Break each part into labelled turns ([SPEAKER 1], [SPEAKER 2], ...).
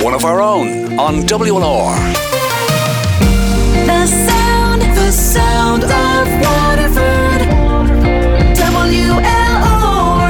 [SPEAKER 1] One of Our Own on WLR.
[SPEAKER 2] The sound of Waterford. WLR.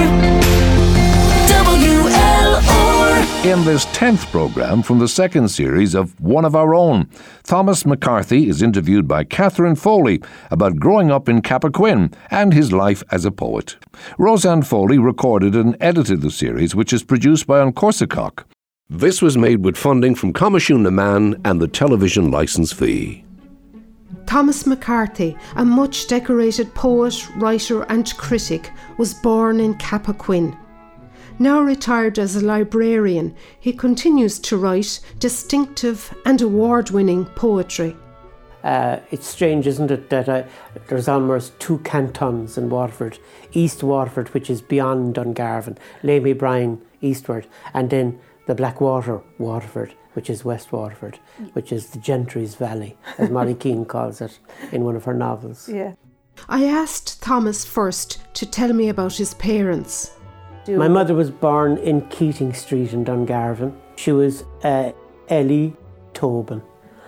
[SPEAKER 3] In this 10th programme from the second series of One of Our Own, Thomas McCarthy is interviewed by Catherine Foley about growing up in Cappoquin and his life as a poet. Roseanne Foley recorded and edited the series, which is produced by An Corsacock.
[SPEAKER 4] This was made with funding from Comisiún na Meán and the television licence fee.
[SPEAKER 5] Thomas McCarthy, a much decorated poet, writer and critic, was born in Cappoquin. Now retired as a librarian, he continues to write distinctive and award-winning poetry.
[SPEAKER 6] It's strange, isn't it, that there's almost two cantons in Waterford. East Waterford, which is beyond Dungarvan, Lamey Bryan eastward, and then the Blackwater Waterford, which is West Waterford, which is the Gentry's Valley, as Molly Keane calls it in one of her novels.
[SPEAKER 5] Yeah. I asked Thomas first to tell me about his parents.
[SPEAKER 6] My mother was born in Keating Street in Dungarvan. She was Ellie Tobin,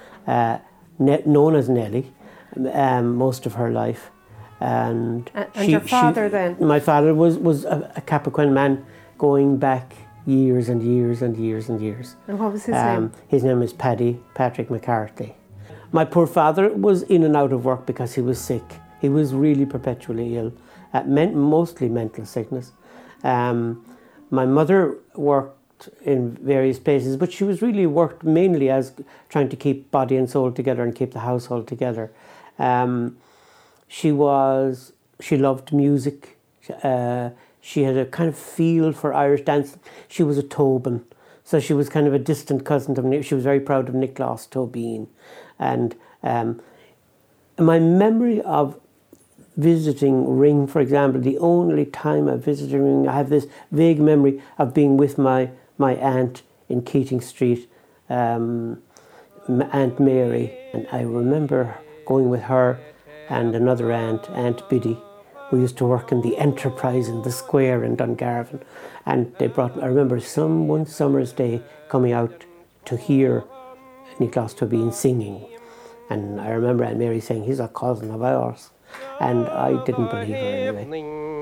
[SPEAKER 6] known as Nellie, most of her life. And
[SPEAKER 5] your father then?
[SPEAKER 6] My father was a Cappoquin man going back years and years and years and years.
[SPEAKER 5] And what was his name?
[SPEAKER 6] His name is Patrick McCarthy. My poor father was in and out of work because he was sick. He was really perpetually ill, mostly mental sickness. My mother worked in various places, but she was really worked mainly as trying to keep body and soul together and keep the household together. She loved music. She had a kind of feel for Irish dance. She was a Tobin, so she was kind of a distant cousin of Nick. She was very proud of Nicholas Tobin. And my memory of visiting Ring, for example, the only time I visited Ring, I have this vague memory of being with my aunt in Keating Street, Aunt Mary, and I remember going with her and another aunt, Aunt Biddy, who used to work in the Enterprise in the Square in Dungarvan, and they brought, I remember one summer's day coming out to hear Nicholas Tobin singing, and I remember Aunt Mary saying, he's a cousin of ours. And I didn't believe her anyway.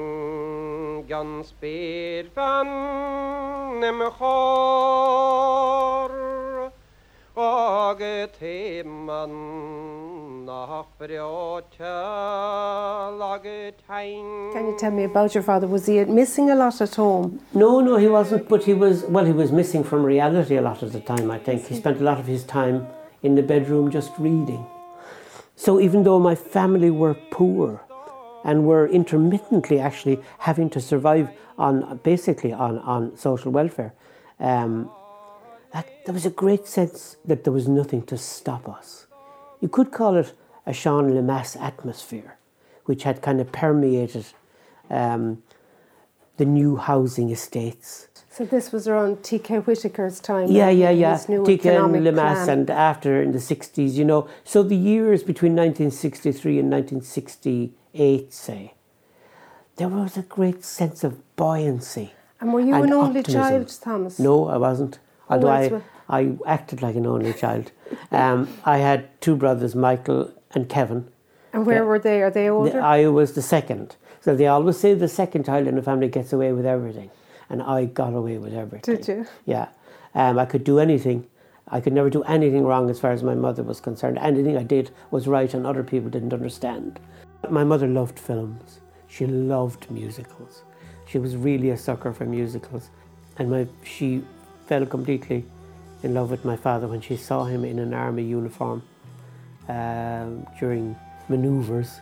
[SPEAKER 5] Can you tell me about your father? Was he missing a lot at home?
[SPEAKER 6] No, he wasn't, but he was missing from reality a lot of the time, I think. He spent a lot of his time in the bedroom just reading. So even though my family were poor and were intermittently actually having to survive on social welfare, there was a great sense that there was nothing to stop us. You could call it a Sean Lemass atmosphere, which had kind of permeated the new housing estates.
[SPEAKER 5] So this was around T.K. Whitaker's time?
[SPEAKER 6] Yeah.
[SPEAKER 5] T.K.
[SPEAKER 6] and Lemass, and after in the 60s, you know. So the years between 1963 and 1968, say, there was a great sense of buoyancy.
[SPEAKER 5] And were you an only
[SPEAKER 6] optimism.
[SPEAKER 5] child, Thomas?
[SPEAKER 6] No, I wasn't. Although I acted like an only child. I had two brothers, Michael and Kevin.
[SPEAKER 5] And where were they? Are they older?
[SPEAKER 6] I was the second. So they always say the second child in a family gets away with everything. And I got away with everything.
[SPEAKER 5] Did you?
[SPEAKER 6] Yeah. I could do anything. I could never do anything wrong as far as my mother was concerned. Anything I did was right and other people didn't understand. My mother loved films. She loved musicals. She was really a sucker for musicals. And she fell completely in love with my father when she saw him in an army uniform during manoeuvres.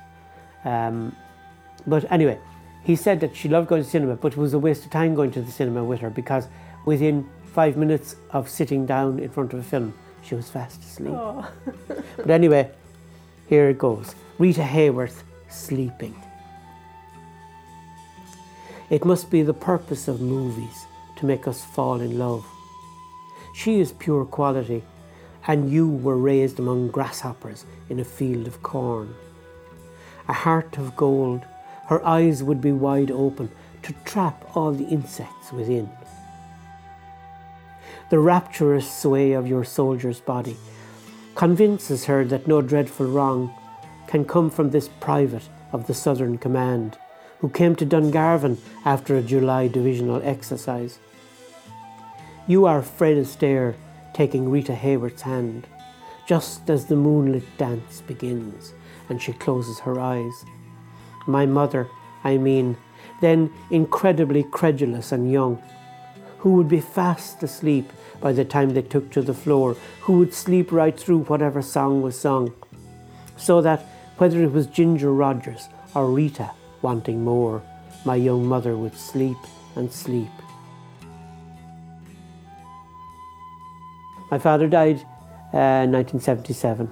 [SPEAKER 6] But anyway, he said that she loved going to the cinema, but it was a waste of time going to the cinema with her because within 5 minutes of sitting down in front of a film, she was fast asleep. Oh. But anyway, here it goes. Rita Hayworth, Sleeping. It must be the purpose of movies to make us fall in love. She is pure quality, and you were raised among grasshoppers in a field of corn. A heart of gold, her eyes would be wide open to trap all the insects within. the rapturous sway of your soldier's body, convinces her that no dreadful wrong can come from this private of the Southern Command, who came to Dungarvan after a July divisional exercise. You are Fred Astaire taking Rita Hayworth's hand, just as the moonlit dance begins and she closes her eyes. My mother, then incredibly credulous and young, who would be fast asleep by the time they took to the floor, who would sleep right through whatever song was sung, so that whether it was Ginger Rogers or Rita wanting more, my young mother would sleep and sleep. My father died in 1977.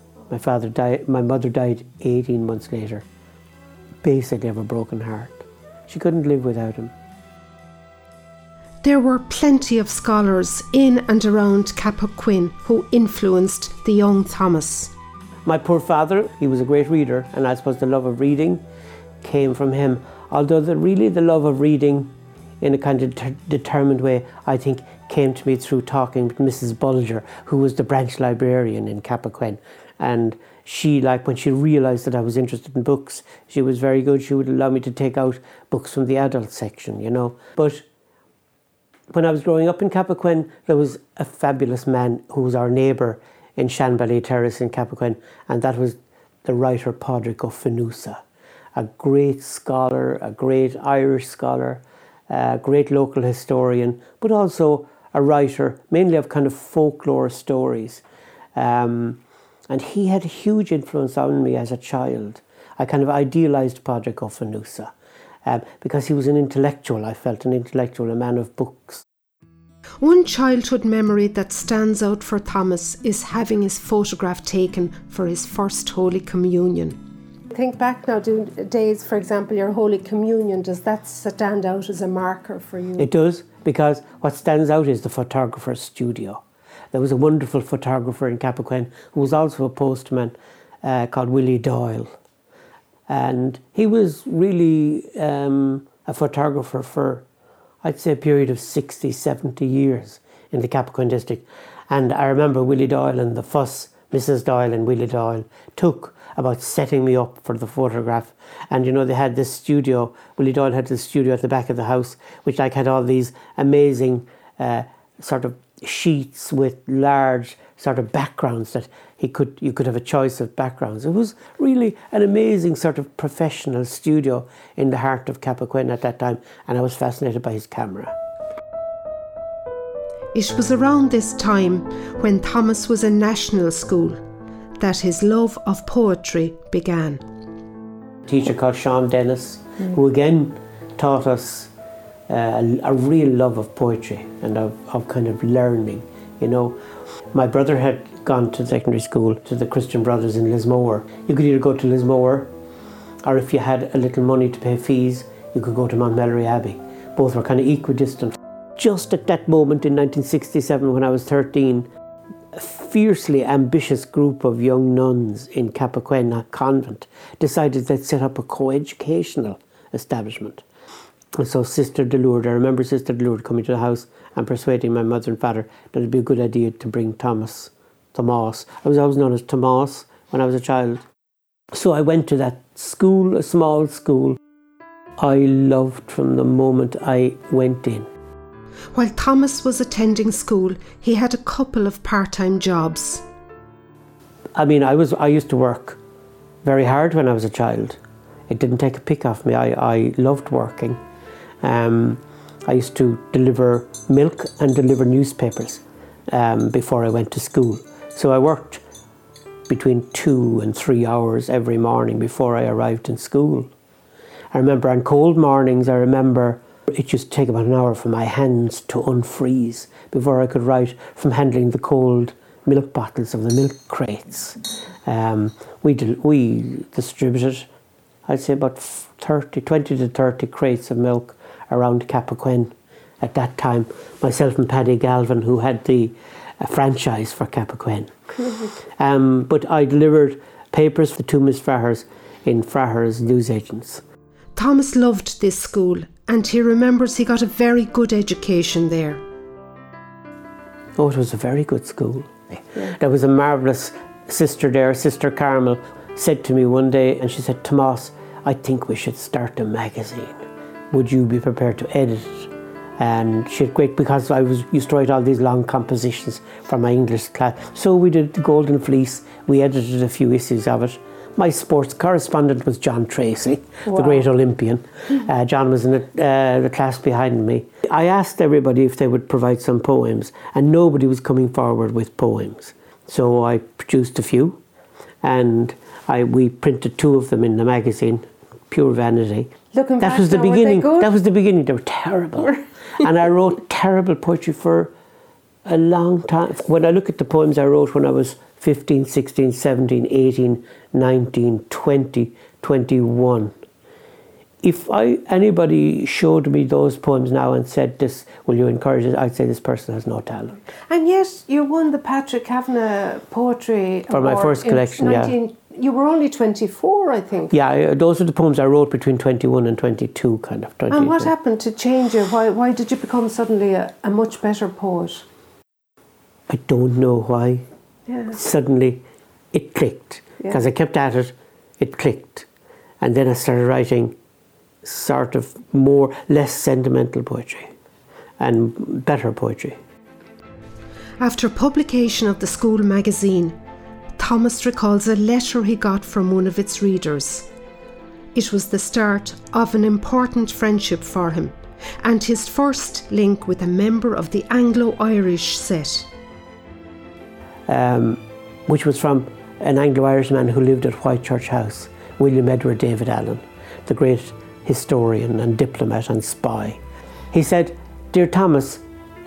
[SPEAKER 6] My mother died 18 months later, basically of a broken heart. She couldn't live without him.
[SPEAKER 5] There were plenty of scholars in and around Cappoquin who influenced the young Thomas.
[SPEAKER 6] My poor father, he was a great reader, and I suppose the love of reading came from him. Although the love of reading in a kind of determined way, I think, came to me through talking with Mrs. Bulger, who was the branch librarian in Cappoquin. And she, when she realised that I was interested in books, she was very good. She would allow me to take out books from the adult section, But when I was growing up in Cappoquin, there was a fabulous man who was our neighbour in Shanbally Terrace in Cappoquin, and that was the writer Padraig Ó Fiannusa, a great scholar, a great Irish scholar, a great local historian, but also a writer, mainly of kind of folklore stories. And he had a huge influence on me as a child. I kind of idealised Padraig Ó Fiannusa because he was an intellectual, I felt, a man of books.
[SPEAKER 5] One childhood memory that stands out for Thomas is having his photograph taken for his first Holy Communion. Think back now to days, for example, your Holy Communion, does that stand out as a marker for you?
[SPEAKER 6] It does, because what stands out is the photographer's studio. There was a wonderful photographer in Cappoquin who was also a postman called Willie Doyle. And he was really a photographer for, I'd say, a period of 60, 70 years in the Cappoquin district. And I remember Willie Doyle and the fuss Mrs. Doyle and Willie Doyle took about setting me up for the photograph. And they had this studio, Willie Doyle had this studio at the back of the house, which had all these amazing sort of sheets with large sort of backgrounds that you could have a choice of backgrounds. It was really an amazing sort of professional studio in the heart of Cappoquin at that time, and I was fascinated by his camera.
[SPEAKER 5] It was around this time, when Thomas was in national school, that his love of poetry began.
[SPEAKER 6] A teacher called Sean Dennis, who again taught us a real love of poetry and of kind of learning, My brother had gone to secondary school to the Christian Brothers in Lismore. You could either go to Lismore, or if you had a little money to pay fees, you could go to Montmellery Abbey. Both were kind of equidistant. Just at that moment in 1967, when I was 13, a fiercely ambitious group of young nuns in Cappoquin convent decided they'd set up a co-educational establishment. And so Sister DeLourde, I remember Sister DeLourde coming to the house and persuading my mother and father that it'd be a good idea to bring Tomas. I was always known as Tomas when I was a child. So I went to that school, a small school. I loved from the moment I went in.
[SPEAKER 5] While Thomas was attending school, he had a couple of part-time jobs.
[SPEAKER 6] I used to work very hard when I was a child. It didn't take a pick off me. I loved working. I used to deliver milk and deliver newspapers before I went to school. So I worked between 2 and 3 hours every morning before I arrived in school. I remember on cold mornings, it used to take about an hour for my hands to unfreeze before I could write, from handling the cold milk bottles of the milk crates. We distributed, I'd say, about 20 to 30 crates of milk around Cappoquin at that time. Myself and Paddy Galvin, who had the franchise for Cappoquin. But I delivered papers for 2 Miss Frahers in Frahers newsagents.
[SPEAKER 5] Thomas loved this school, and he remembers he got a very good education there.
[SPEAKER 6] Oh, it was a very good school. There was a marvellous sister there, Sister Carmel, said to me one day, and she said, Tomas, I think we should start a magazine. Would you be prepared to edit it? And she had great, because I used to write all these long compositions for my English class. So we did The Golden Fleece. We edited a few issues of it. My sports correspondent was John Tracy, the great Olympian. John was in the class behind me. I asked everybody if they would provide some poems, and nobody was coming forward with poems. So I produced a few, and we printed 2 of them in the magazine, pure vanity.
[SPEAKER 5] Looking
[SPEAKER 6] that
[SPEAKER 5] back
[SPEAKER 6] was the
[SPEAKER 5] now, were they
[SPEAKER 6] beginning.
[SPEAKER 5] good?
[SPEAKER 6] That was the beginning. They were terrible. And I wrote terrible poetry for a long time. When I look at the poems I wrote when I was 15, 16, 17, 18, 19, 20, 21. If anybody showed me those poems now and said, "This, will you encourage it?" I'd say this person has no talent.
[SPEAKER 5] And yet you won the Patrick Kavanagh Poetry
[SPEAKER 6] For my
[SPEAKER 5] Award
[SPEAKER 6] first
[SPEAKER 5] in
[SPEAKER 6] collection,
[SPEAKER 5] You were only 24, I think.
[SPEAKER 6] Yeah, those are the poems I wrote between 21 and 22, kind of. 22.
[SPEAKER 5] And what happened to change you? Why did you become suddenly a much better poet?
[SPEAKER 6] I don't know why.
[SPEAKER 5] Yeah.
[SPEAKER 6] Suddenly it clicked. Because I kept at it, it clicked. And then I started writing sort of less sentimental poetry and better poetry.
[SPEAKER 5] After publication of the school magazine, Thomas recalls a letter he got from one of its readers. It was the start of an important friendship for him and his first link with a member of the Anglo-Irish set.
[SPEAKER 6] Which was from an Anglo-Irish man who lived at Whitechurch House, William Edward David Allen, the great historian and diplomat and spy. He said, "Dear Thomas,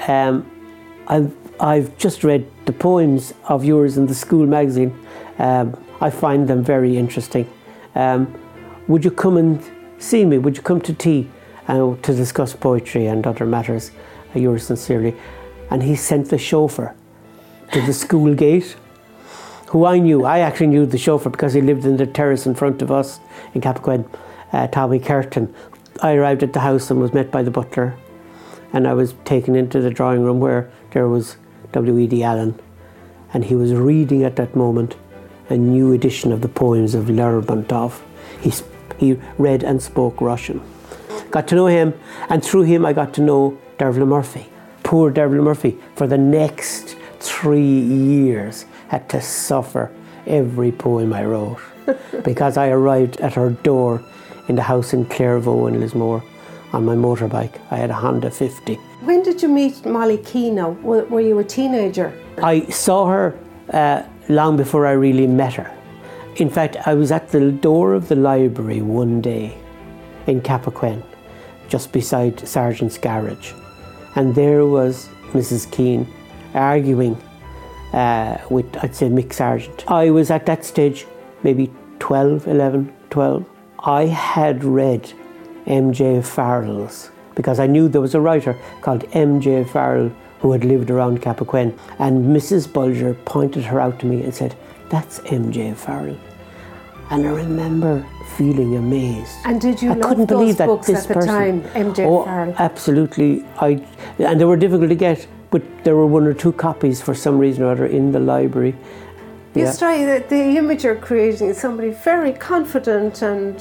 [SPEAKER 6] I've just read the poems of yours in the school magazine. I find them very interesting. Would you come and see me? Would you come to tea to discuss poetry and other matters? Yours sincerely." And he sent the chauffeur to the school gate, who I knew. I actually knew the chauffeur because he lived in the terrace in front of us in Cappoquin, Tommy Curtin. I arrived at the house and was met by the butler, and I was taken into the drawing room where there was W.E.D. Allen, and he was reading at that moment a new edition of the poems of Lermontov. He read and spoke Russian. Got to know him, and through him I got to know Dervla Murphy. Poor Dervla Murphy, for the next 3 years, had to suffer every poem I wrote because I arrived at her door in the house in Clairvaux in Lismore on my motorbike. I had a Honda 50.
[SPEAKER 5] When did you meet Molly Keano? Were you a teenager?
[SPEAKER 6] I saw her long before I really met her. In fact, I was at the door of the library one day in Cappoquin, just beside Sergeant's garage, and there was Mrs. Keane arguing with, I'd say, Mick Sargent. I was at that stage maybe 11, 12. I had read M.J. Farrell's, because I knew there was a writer called M.J. Farrell who had lived around Cappoquin, and Mrs. Bulger pointed her out to me and said, "That's M.J. Farrell." And I remember feeling amazed.
[SPEAKER 5] And did you
[SPEAKER 6] I
[SPEAKER 5] love
[SPEAKER 6] couldn't
[SPEAKER 5] those
[SPEAKER 6] believe that
[SPEAKER 5] books
[SPEAKER 6] this
[SPEAKER 5] at the
[SPEAKER 6] person,
[SPEAKER 5] time, M.J.
[SPEAKER 6] Oh,
[SPEAKER 5] Farrell?
[SPEAKER 6] absolutely. And they were difficult to get, but there were 1 or 2 copies for some reason or other in the library.
[SPEAKER 5] You strike that the image you're creating is somebody very confident and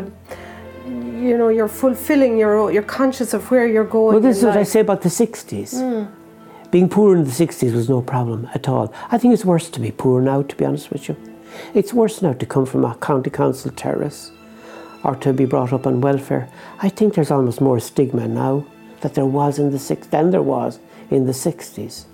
[SPEAKER 5] you're fulfilling you're conscious of where you're going.
[SPEAKER 6] Well, this is
[SPEAKER 5] in
[SPEAKER 6] what I
[SPEAKER 5] life.
[SPEAKER 6] say about the 60s. Being poor in the 60s was no problem at all. I think it's worse to be poor now, to be honest with you. It's worse now to come from a county council terrace or to be brought up on welfare. I think there's almost more stigma now that there was in the 60s than there was in the 60s.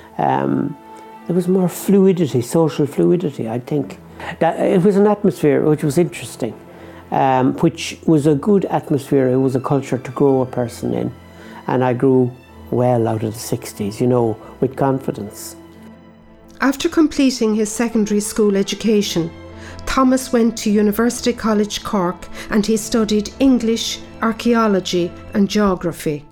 [SPEAKER 6] There was more fluidity, social fluidity, I think. It was an atmosphere which was interesting, which was a good atmosphere. It was a culture to grow a person in. And I grew well out of the 60s, with confidence.
[SPEAKER 5] After completing his secondary school education, Thomas went to University College Cork and he studied English, archaeology and geography.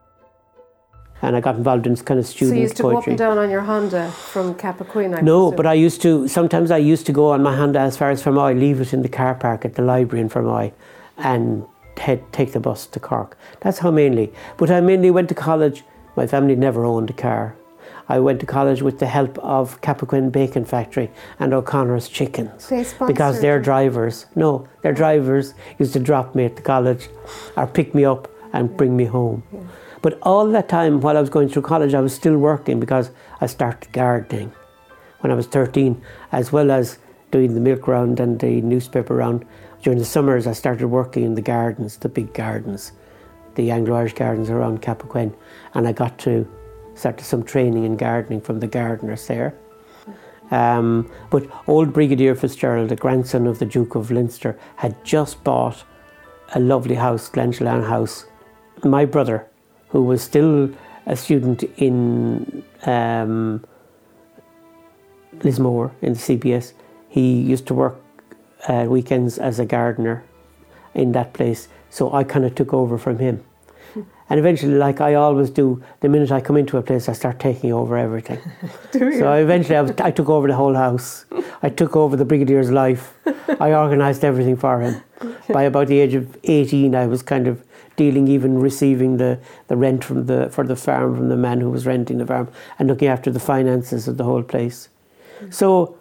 [SPEAKER 6] And I got involved in kind of student
[SPEAKER 5] So you used to
[SPEAKER 6] poetry.
[SPEAKER 5] go up and down on your Honda from Cappoquin, I
[SPEAKER 6] No,
[SPEAKER 5] presume.
[SPEAKER 6] but sometimes I used to go on my Honda as far as Fermoy, leave it in the car park at the library in Fermoy and take the bus to Cork. That's how mainly. But I mainly went to college. My family never owned a car. I went to college with the help of Cappoquin Bacon Factory and O'Connor's Chickens.
[SPEAKER 5] They sponsored
[SPEAKER 6] because their
[SPEAKER 5] you?
[SPEAKER 6] drivers used to drop me at the college or pick me up and bring me home.
[SPEAKER 5] Yeah.
[SPEAKER 6] But all that time while I was going through college, I was still working because I started gardening when I was 13, as well as doing the milk round and the newspaper round. During the summers, I started working in the gardens, the big gardens, the Anglo-Irish gardens around Cappoquin, and I got to start some training in gardening from the gardeners there. But old Brigadier Fitzgerald, the grandson of the Duke of Leinster, had just bought a lovely house, Glenshallan House. My brother, who was still a student in Lismore in the CBS, he used to work weekends as a gardener in that place, so I kind of took over from him. And eventually, like I always do, the minute I come into a place, I start taking over everything. So eventually I took over the whole house. I took over the Brigadier's life. I organised everything for him. By about the age of 18, I was kind of dealing, even receiving the rent for the farm from the man who was renting the farm and looking after the finances of the whole place. So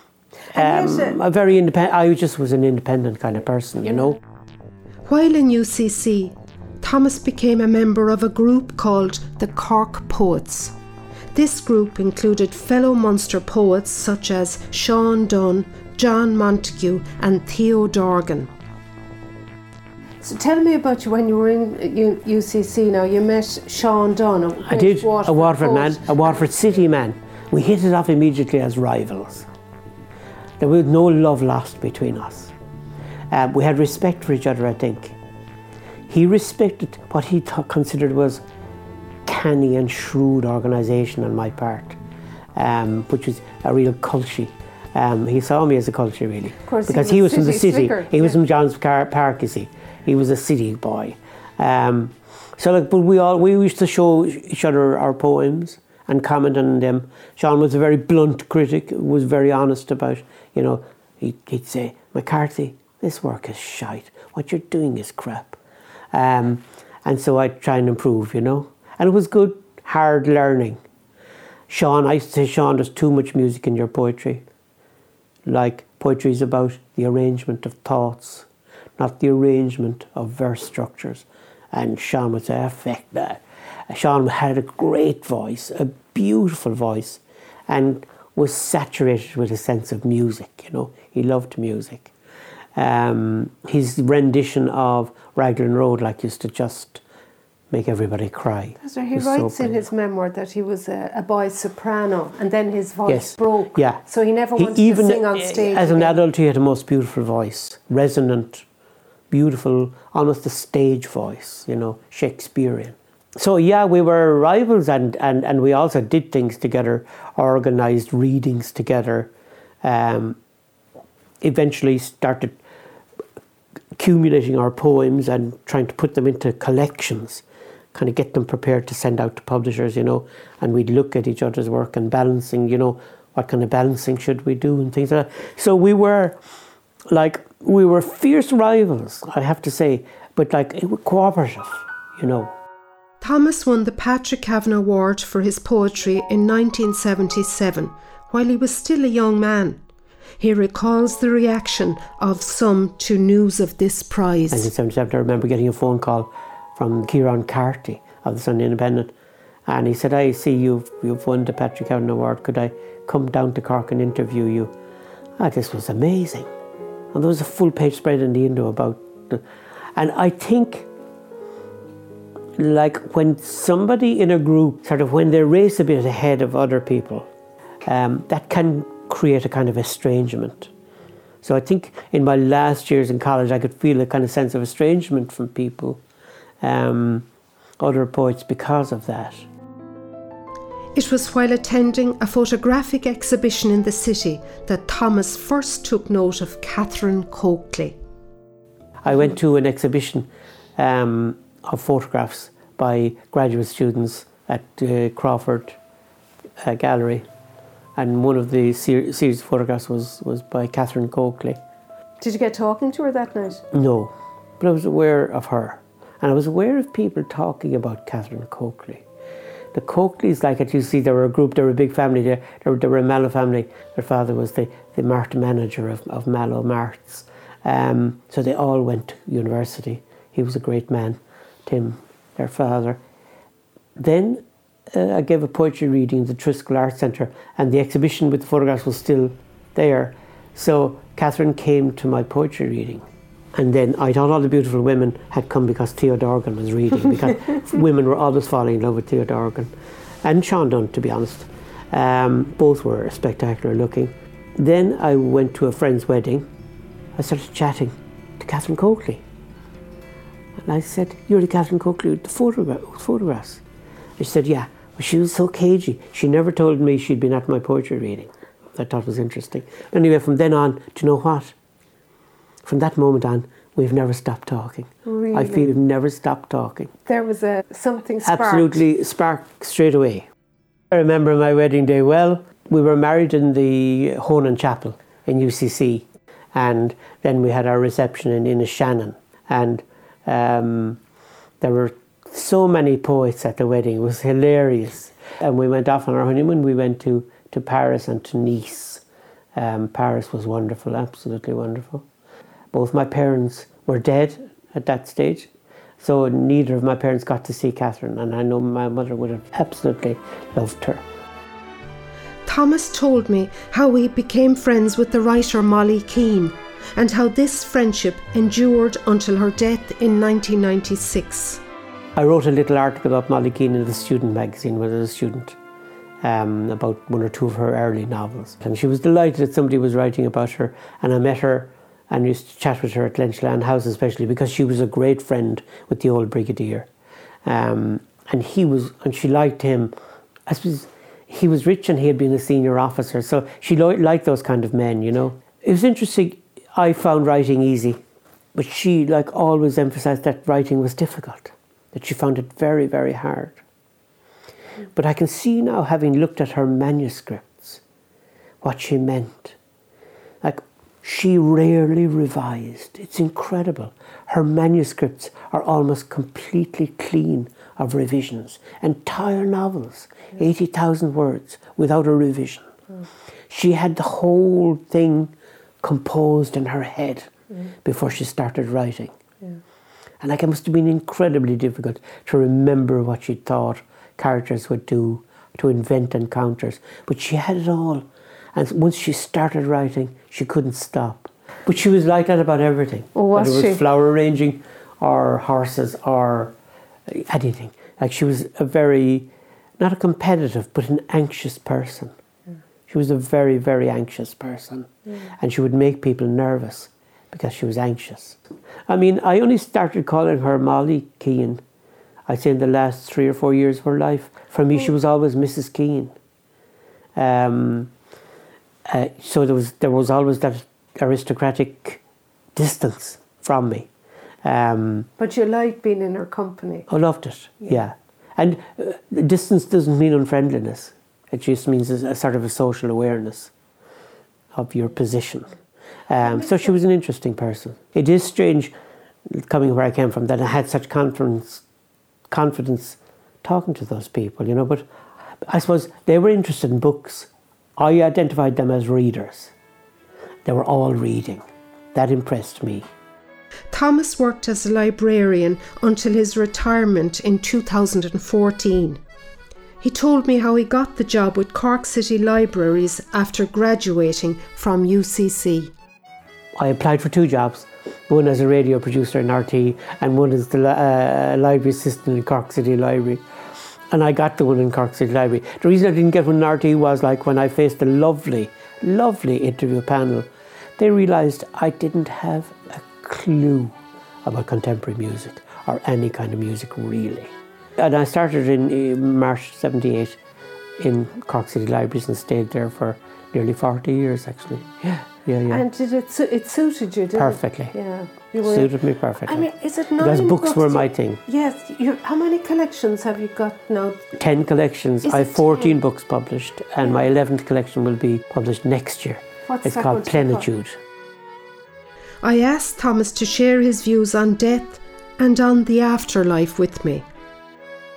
[SPEAKER 6] a very independent. I just was an independent kind of person, you know.
[SPEAKER 5] While in UCC, Thomas became a member of a group called the Cork Poets. This group included fellow Munster poets such as Sean Dunn, John Montague and Theo Dorgan. So tell me about you when you were in UCC now. You met Sean Dunn,
[SPEAKER 6] I did, a Waterford man, a Waterford City man. We hit it off immediately as rivals. There was no love lost between us. We had respect for each other, I think. He respected what he considered was canny and shrewd organisation on my part, which was a real culture. He saw me as a culture, really.
[SPEAKER 5] Of course,
[SPEAKER 6] because he was from the city.
[SPEAKER 5] Slicker.
[SPEAKER 6] He was from John's Park, you see. He was a city boy. But we used to show each other our poems and comment on them. Sean was a very blunt critic, was very honest about, you know, he'd say, McCarthy, this work is shite. What you're doing is crap. And so I'd try and improve, you know. And it was good, hard learning. Sean, I used to say, Sean, there's too much music in your poetry. Like, poetry is about the arrangement of thoughts, not the arrangement of verse structures. And Sean would say, affect that. Sean had a great voice, a beautiful voice, and was saturated with a sense of music, you know. He loved music. His rendition of Raglan Road used to just make everybody cry.
[SPEAKER 5] That's right. He writes in his memoir that he was a boy soprano and then his voice broke.
[SPEAKER 6] Yeah.
[SPEAKER 5] So he never wanted to sing on stage.
[SPEAKER 6] As an adult, he had the most beautiful voice, resonant, beautiful, almost a stage voice, you know, Shakespearean. So yeah, we were rivals and we also did things together, organised readings together, eventually started accumulating our poems and trying to put them into collections, kind of get them prepared to send out to publishers, you know, and we'd look at each other's work and balancing, you know, what kind of balancing should we do and things like that. So we were fierce rivals, I have to say, but it was cooperative, you know.
[SPEAKER 5] Thomas won the Patrick Kavanagh Award for his poetry in 1977, while he was still a young man. He recalls the reaction of some to news of this prize.
[SPEAKER 6] 1977, I remember getting a phone call from Kieran Carty of the Sunday Independent, and he said, I see you've won the Patrick Kavanagh Award, could I come down to Cork and interview you? This was amazing. And there was a full page spread in the Indo about it. And I think, when somebody in a group, when they race a bit ahead of other people, that can create a kind of estrangement. So I think in my last years in college, I could feel a kind of sense of estrangement from people, other poets, because of that.
[SPEAKER 5] It was while attending a photographic exhibition in the city that Thomas first took note of Catherine Coakley.
[SPEAKER 6] I went to an exhibition of photographs by graduate students at Crawford Gallery. And one of the series of photographs was by Catherine Coakley.
[SPEAKER 5] Did you get talking to her that night?
[SPEAKER 6] No, but I was aware of her. And I was aware of people talking about Catherine Coakley. The Coakleys, like it, you see, they were a group, they were a big family. They were a Mallow family. Their father was the mart manager of Mallow Marts. So they all went to university. He was a great man, Tim, their father. Then I gave a poetry reading at the Triskel Art Centre, and the exhibition with the photographs was still there. So Catherine came to my poetry reading. And then I thought all the beautiful women had come because Theo Dorgan was reading, because women were always falling in love with Theo Dorgan. And Sean Dunn, to be honest. Both were spectacular looking. Then I went to a friend's wedding. I started chatting to Catherine Coakley. And I said, "You're the Catherine Coakley with the photographs." She said, "Yeah." But she was so cagey. She never told me she'd been at my poetry reading. I thought it was interesting. Anyway, from then on, do you know what? From that moment on, we've never stopped talking.
[SPEAKER 5] Really?
[SPEAKER 6] I feel we've never stopped talking.
[SPEAKER 5] There was something sparked.
[SPEAKER 6] Absolutely sparked straight away. I remember my wedding day well. We were married in the Honan Chapel in UCC, and then we had our reception in Innishannon. And there were so many poets at the wedding. It was hilarious. And we went off on our honeymoon. We went to Paris and to Nice. Paris was wonderful, absolutely wonderful. Both my parents were dead at that stage, so neither of my parents got to see Catherine, and I know my mother would have absolutely loved her.
[SPEAKER 5] Thomas told me how he became friends with the writer Molly Keane, and how this friendship endured until her death in 1996.
[SPEAKER 6] I wrote a little article about Molly Keane in the Student magazine when I was a student, about one or two of her early novels. And she was delighted that somebody was writing about her, and I met her and used to chat with her at Lenchland House, especially because she was a great friend with the old brigadier. And she liked him. I suppose he was rich and he had been a senior officer, so she liked those kind of men, you know. It was interesting. I found writing easy, but she, like, always emphasised that writing was difficult, that she found it very, very hard. But I can see now, having looked at her manuscripts, what she meant. Like, she rarely revised. It's incredible. Her manuscripts are almost completely clean of revisions. Entire novels, 80,000 words, without a revision. She had the whole thing composed in her head before she started writing. And like, it must have been incredibly difficult to remember what she thought characters would do, to invent encounters. But she had it all. And once she started writing, she couldn't stop. But she was like that about everything.
[SPEAKER 5] Was
[SPEAKER 6] whether it was
[SPEAKER 5] she?
[SPEAKER 6] flower arranging or horses or anything. Like, she was a very, not a competitive, but an anxious person. She was a very, very anxious person. And she would make people nervous because she was anxious. I mean, I only started calling her Molly Keane, I'd say, in the last 3 or 4 years of her life. For me, she was always Mrs. Keane. So there was always that aristocratic distance from me.
[SPEAKER 5] But you liked being in her company.
[SPEAKER 6] I loved it, yeah. And distance doesn't mean unfriendliness. It just means a sort of a social awareness of your position. So she was an interesting person. It is strange, coming where I came from, that I had such confidence talking to those people, you know. But I suppose they were interested in books. I identified them as readers. They were all reading. That impressed me.
[SPEAKER 5] Thomas worked as a librarian until his retirement in 2014. He told me how he got the job with Cork City Libraries after graduating from UCC.
[SPEAKER 6] I applied for 2 jobs, one as a radio producer in RT and one as the library assistant in Cork City Library. And I got the one in Cork City Library. The reason I didn't get one in RT was, like, when I faced the lovely, lovely interview panel, they realised I didn't have a clue about contemporary music or any kind of music, really. And I started in March 78 in Cork City Libraries and stayed there for nearly 40 years, actually. Yeah.
[SPEAKER 5] And did it suited you, did
[SPEAKER 6] Perfectly.
[SPEAKER 5] it? Yeah.
[SPEAKER 6] Suited me perfectly.
[SPEAKER 5] I mean, is it 9
[SPEAKER 6] because books were my thing.
[SPEAKER 5] Yes. How many collections have you got now?
[SPEAKER 6] 10 collections.
[SPEAKER 5] Is
[SPEAKER 6] I
[SPEAKER 5] it
[SPEAKER 6] have 14
[SPEAKER 5] 10?
[SPEAKER 6] books published, and my 11th collection will be published next year.
[SPEAKER 5] What's
[SPEAKER 6] It's
[SPEAKER 5] that
[SPEAKER 6] called
[SPEAKER 5] going to be called?
[SPEAKER 6] Plenitude.
[SPEAKER 5] I asked Thomas to share his views on death and on the afterlife with me.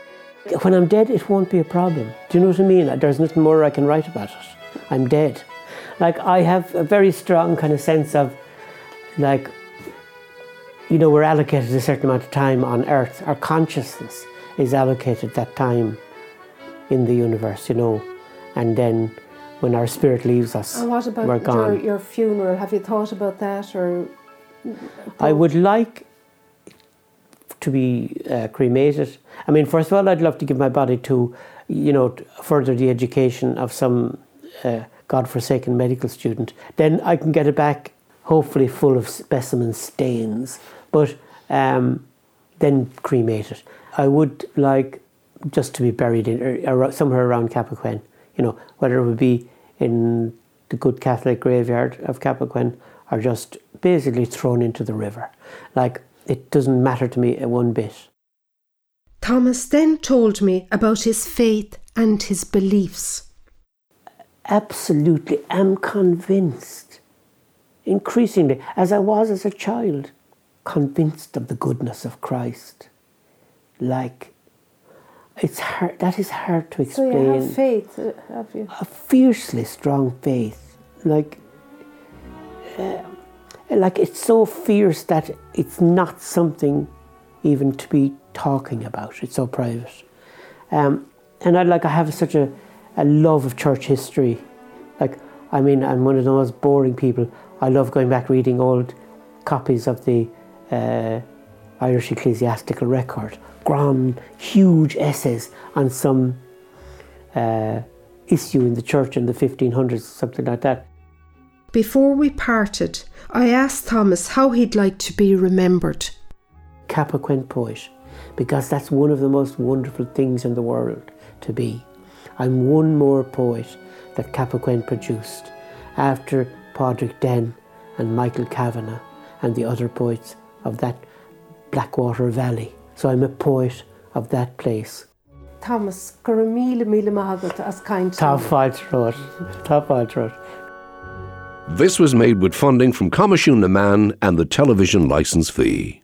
[SPEAKER 6] When I'm dead, it won't be a problem. Do you know what I mean? There's nothing more I can write about it. I'm dead. Like, I have a very strong kind of sense of, like, you know, we're allocated a certain amount of time on Earth. Our consciousness is allocated that time in the universe, you know, and then when our spirit leaves us,
[SPEAKER 5] And what
[SPEAKER 6] we're
[SPEAKER 5] about
[SPEAKER 6] gone.
[SPEAKER 5] your funeral? Have you thought about that? Or
[SPEAKER 6] I would like to be cremated. I mean, first of all, I'd love to give my body to, you know, further the education of some godforsaken medical student. Then I can get it back, hopefully full of specimen stains, but then cremate it. I would like just to be buried in somewhere around Cappoquin, you know, whether it would be in the good Catholic graveyard of Cappoquin or just basically thrown into the river. Like, it doesn't matter to me one bit.
[SPEAKER 5] Thomas then told me about his faith and his beliefs.
[SPEAKER 6] Absolutely am convinced, increasingly, as I was as a child, convinced of the goodness of Christ. Like, it's hard, that is hard to explain.
[SPEAKER 5] So you have faith, have you?
[SPEAKER 6] A fiercely strong faith. Like it's so fierce that it's not something even to be talking about. It's so private. And I have such a love of church history. Like, I mean, I'm one of the most boring people. I love going back reading old copies of the Irish Ecclesiastical Record. Grand, huge essays on some issue in the church in the 1500s, something like that.
[SPEAKER 5] Before we parted, I asked Thomas how he'd like to be remembered.
[SPEAKER 6] Cappoquin poet, because that's one of the most wonderful things in the world to be. I'm one more poet that Cappoquin produced after Padraig Den and Michael Kavanagh and the other poets of that Blackwater Valley. So I'm a poet of that place.
[SPEAKER 5] Thomas, gur míle mágat as kind.
[SPEAKER 6] Tá fáilte rud.
[SPEAKER 4] This was made with funding from Comisiún na Man and the television licence fee.